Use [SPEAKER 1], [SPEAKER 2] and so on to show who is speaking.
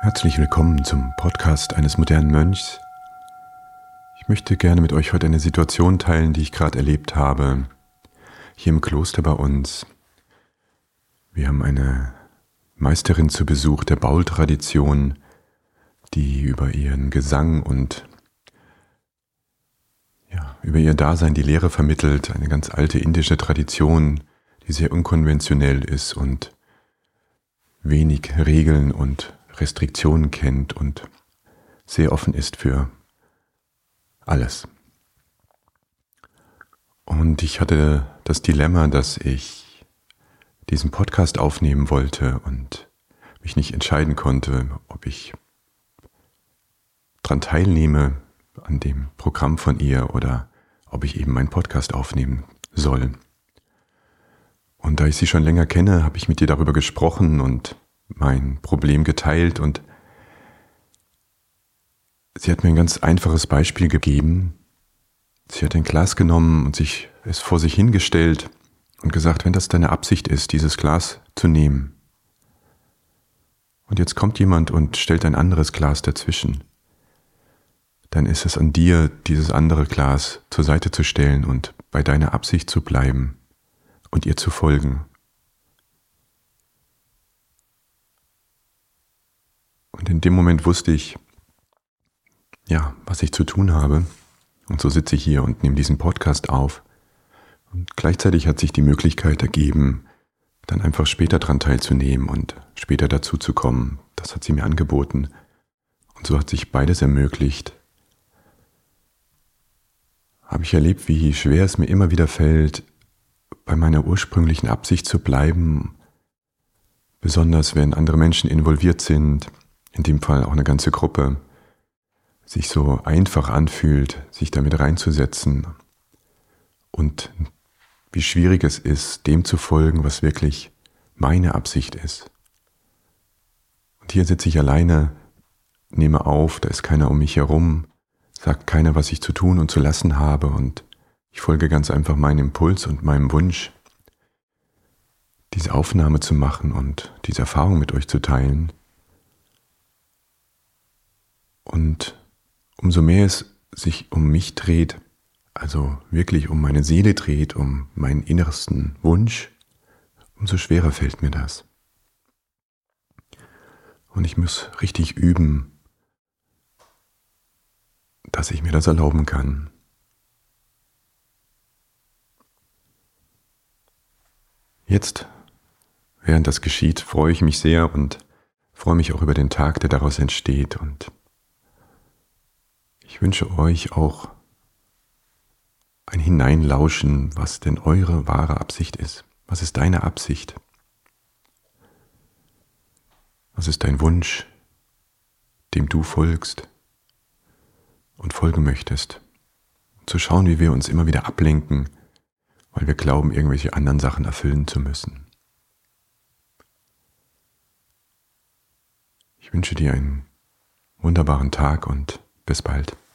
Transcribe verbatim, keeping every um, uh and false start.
[SPEAKER 1] Herzlich willkommen zum Podcast eines modernen Mönchs. Ich möchte gerne mit euch heute eine Situation teilen, die ich gerade erlebt habe, hier im Kloster bei uns. Wir haben eine Meisterin zu Besuch der Baul-Tradition, die über ihren Gesang und ja, über ihr Dasein die Lehre vermittelt, eine ganz alte indische Tradition, die sehr unkonventionell ist und wenig Regeln und Restriktionen kennt und sehr offen ist für alles. Und ich hatte das Dilemma, dass ich diesen Podcast aufnehmen wollte und mich nicht entscheiden konnte, ob ich daran teilnehme an dem Programm von ihr oder ob ich eben meinen Podcast aufnehmen soll. Und da ich sie schon länger kenne, habe ich mit ihr darüber gesprochen und mein Problem geteilt, und sie hat mir ein ganz einfaches Beispiel gegeben. Sie hat ein Glas genommen und sich es vor sich hingestellt und gesagt, wenn das deine Absicht ist, dieses Glas zu nehmen, und jetzt kommt jemand und stellt ein anderes Glas dazwischen, dann ist es an dir, dieses andere Glas zur Seite zu stellen und bei deiner Absicht zu bleiben und ihr zu folgen. Und in dem Moment wusste ich, ja, was ich zu tun habe. Und so sitze ich hier und nehme diesen Podcast auf. Und gleichzeitig hat sich die Möglichkeit ergeben, dann einfach später dran teilzunehmen und später dazu zu kommen. Das hat sie mir angeboten. Und so hat sich beides ermöglicht. Habe ich erlebt, wie schwer es mir immer wieder fällt, bei meiner ursprünglichen Absicht zu bleiben, besonders wenn andere Menschen involviert sind, in dem Fall auch eine ganze Gruppe, sich so einfach anfühlt, sich damit reinzusetzen, und wie schwierig es ist, dem zu folgen, was wirklich meine Absicht ist. Und hier sitze ich alleine, nehme auf, da ist keiner um mich herum, sagt keiner, was ich zu tun und zu lassen habe, und ich folge ganz einfach meinem Impuls und meinem Wunsch, diese Aufnahme zu machen und diese Erfahrung mit euch zu teilen. Und umso mehr es sich um mich dreht, also wirklich um meine Seele dreht, um meinen innersten Wunsch, umso schwerer fällt mir das. Und ich muss richtig üben, dass ich mir das erlauben kann. Jetzt, während das geschieht, freue ich mich sehr und freue mich auch über den Tag, der daraus entsteht, und ich wünsche euch auch ein Hineinlauschen, was denn eure wahre Absicht ist. Was ist deine Absicht? Was ist dein Wunsch, dem du folgst und folgen möchtest? Zu schauen, wie wir uns immer wieder ablenken, weil wir glauben, irgendwelche anderen Sachen erfüllen zu müssen. Ich wünsche dir einen wunderbaren Tag und bis bald.